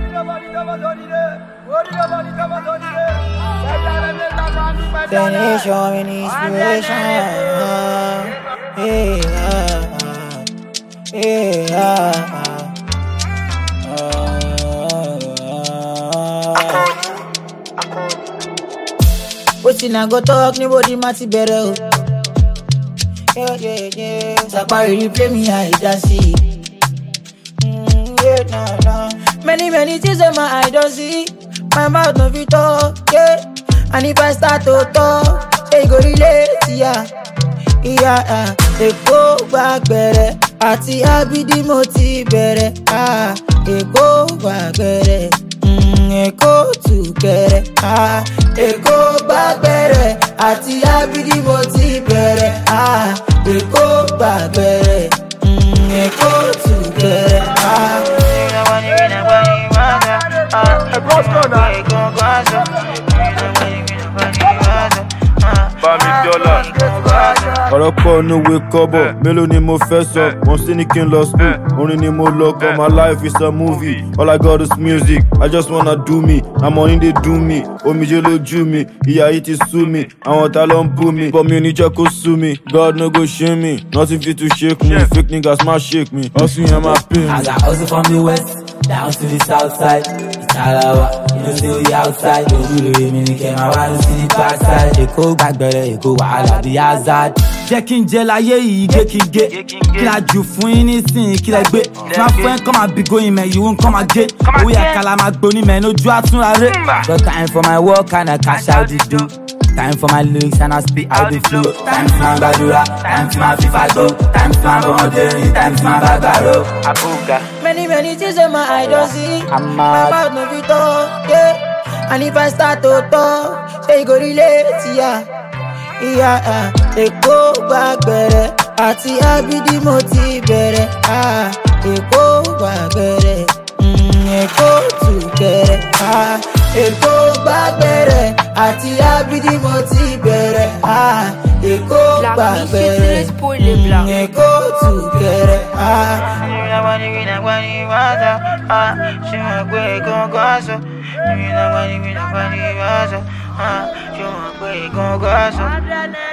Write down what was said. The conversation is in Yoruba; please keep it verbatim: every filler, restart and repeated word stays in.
Then they show me inspiration. Yeah, yeah. Wetin I go talk, nobody mati better. Yeah, yeah, yeah. Sapa really play me, I just see. Mm, yeah, nah, nah. Many, many things in my eye don't see. My mouth no fit talk, yeah. And if I start to talk, they go relate, yeah. Yeah, uh, they go back better. Ati abidi moti better. Ah, they go back better. Mm, they go together. Ah, they go back better. Ati abidi moti better. Ah, they go back better. Mm, they go together. Ah. Ọ̀rọ̀ pọ̀ ní òwe kọ́bọ̀, mélòó ni mo fẹ́ sọ? Wọ́n sì ní kí n lọ school, orin ni mo lọ kọ́. My life is a movie, all I got is music. I just wanna do me, na money dey do me. Omijé lójú mi, ìyà yìí ti sú mi. Àwọn ta ló ń bú mi, but mi ò ní jẹ́ kó sú mi. God no go shame me, nothing fit to shake me. Fake niggas ma shake me, hustle yẹn ma pay me. As I hustle from the west down to the south side, it's Alawa, you know say we outside. Don't do the way me came, I wanna see the backside. Èkó gbàgbẹ́rẹ́, Èkó wàhálà bí hazard. Jẹ́ kí n jẹ láyé yìí, gé kí n gé. Kí la jù fún yín nísìnyí, kí lẹ gbé. Tí wọ́n fún ẹ kọ́ máa bí góyìn mẹ́, you won't come again. Owó yẹ ká la máa gbóní mẹ́, lójú àtúnra rẹ̀. Got time for my work and I cash out the dough. Time for my lyrics and I spit out the flow. Time for my gbàdúrà, time for my FIFA go. Time for my bọ̀mọ̀dé, time for my bàgbàrò. Abuga. Many, many things in my eye don't see. I'm My mad. mouth no fit talk, yeah. And if I start to talk, they go relate, yeah. Yeah, uh, they go back better. Ati abidi moti better. Ah, they go back better. Mm, they go together. Ah, they go back better. Ati abidi moti better. Ah, they go back better. Mm, they go together. Ah. Ah,